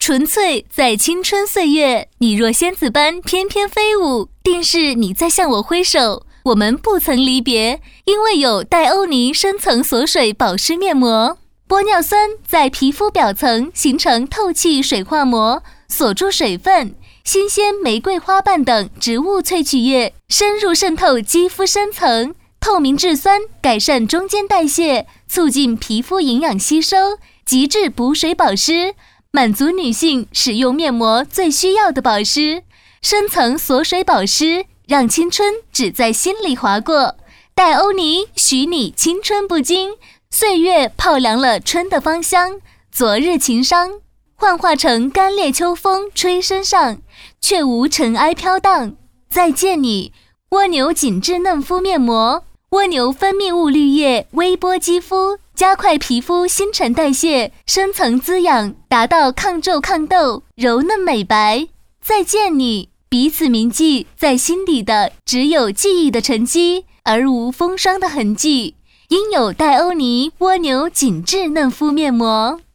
纯粹在青春岁月，你若仙子般翩翩飞舞，定是你在向我挥手。我们不曾离别，因为有黛欧妮深层锁水保湿面膜。玻尿酸在皮肤表层形成透气水化膜，锁住水分。新鲜玫瑰花瓣等植物萃取液深入渗透肌肤深层，透明质酸改善中间代谢，促进皮肤营养吸收，极致补水保湿，满足女性使用面膜最需要的保湿。深层锁水保湿，让青春只在心里划过。黛欧妮许你青春不惊，岁月泡凉了春的芳香，昨日情伤幻化成干裂秋风吹身上，却无尘埃飘荡。再见你，蜗牛紧致嫩肤面膜。蜗牛分泌物滤液微波肌肤，加快皮肤新陈代谢，深层滋养，达到抗皱抗痘、柔嫩美白。再见你，彼此铭记在心底的只有记忆的沉积，而无风霜的痕迹。应有黛欧妮蜗牛紧致嫩肤面膜。